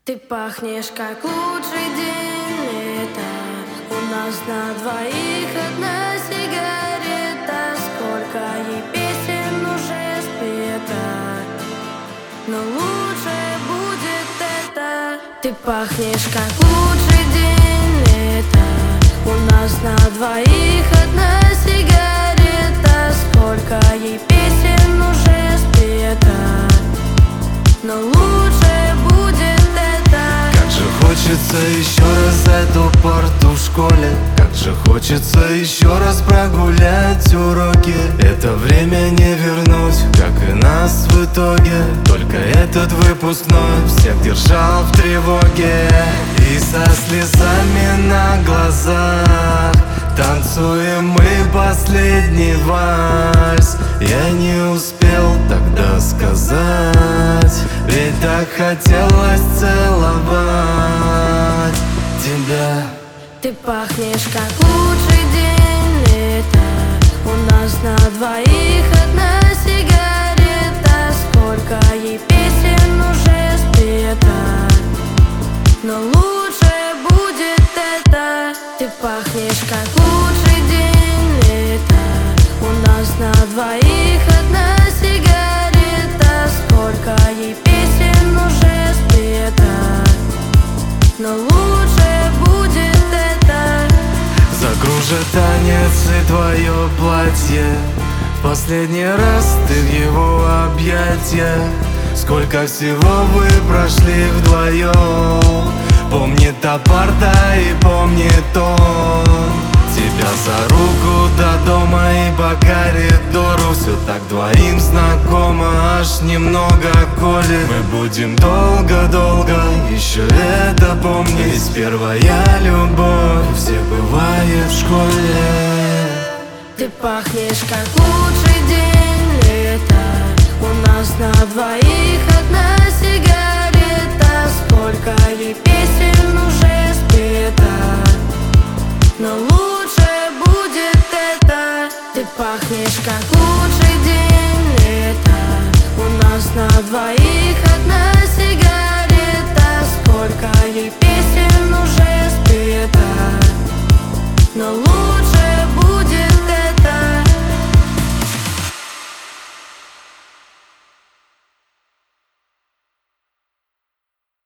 Ты пахнешь как лучший день лета. У нас на двоих одна сигарета. Сколько ей песен уже спета, но лучше будет это. Ты пахнешь как лучший день лета. У нас на двоих одна сигарета. Сколько ей песен уже спета, но лучше будет это. Как же хочется еще раз эту парту в школе. Как же хочется еще раз прогулять уроки. Это время не вернуть, как и нас в итоге. Только этот выпускной всех держал в тревоге. И со слезами на глазах танцуем мы последний вальс. Я не успел тогда сказать, ведь так хотелось целовать тебя. Ты пахнешь как лучший день лета. У нас на двоих одна сигарета. Сколько ей песен уже спета, но лучше будет это. Ты пахнешь как лучший день лета. У нас на двоих одна сигарета. Сколько ей песен уже спета, но лучше будет это. Закружит танец и твое платье. Последний раз ты в его объятиях. Сколько всего вы прошли вдвоем. Помнит та парта и помнит он. Тебя за руку до дома и по коридору. Все так двоим знакомо, аж немного колет. Мы будем долго-долго еще это помнить. Ведь первая любовь все бывает в школе. Ты пахнешь как лучший день лета. У нас на двоих одна сигарета. Сколько ей песен уже спета, но лучше будет это. Ты пахнешь как лучший день лета. У нас на двоих одна сигарета. Сколько ей